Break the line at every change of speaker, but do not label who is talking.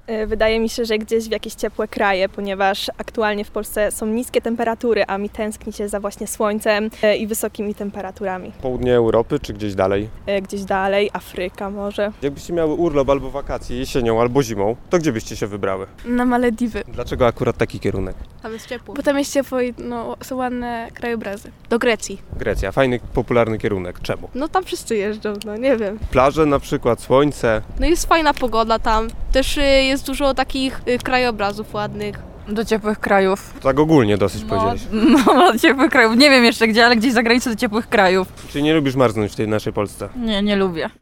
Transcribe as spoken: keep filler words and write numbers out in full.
Y, Wydaje mi się, że gdzieś w jakieś ciepłe kraje, ponieważ aktualnie w Polsce są niskie temperatury, a mi tęskni się za właśnie słońcem y, i wysokimi temperaturami.
Południe Europy czy gdzieś dalej?
Y, Gdzieś dalej, Afryka może.
Jakbyście miały urlop albo wakacje jesienią albo zimą, to gdzie byście się wybrały?
Na Malediwy,
Dlaczego akurat taki kierunek?
Tam jest ciepło.
bo tam jest ciepło i no, są ładne krajobrazy.
Do Grecji.
Grecja, fajny, popularny kierunek. Czemu?
No tam wszyscy jeżdżą, no nie wiem.
Plaże na przykład, słońce.
No jest fajna pogoda tam. Też y, jest dużo takich y, krajobrazów ładnych.
Do ciepłych krajów.
Tak ogólnie dosyć
No,
powiedziałeś.
no, do ciepłych krajów. Nie wiem jeszcze gdzie, ale gdzieś za granicą do ciepłych krajów.
Czyli nie lubisz marznąć w tej naszej Polsce?
Nie, nie lubię.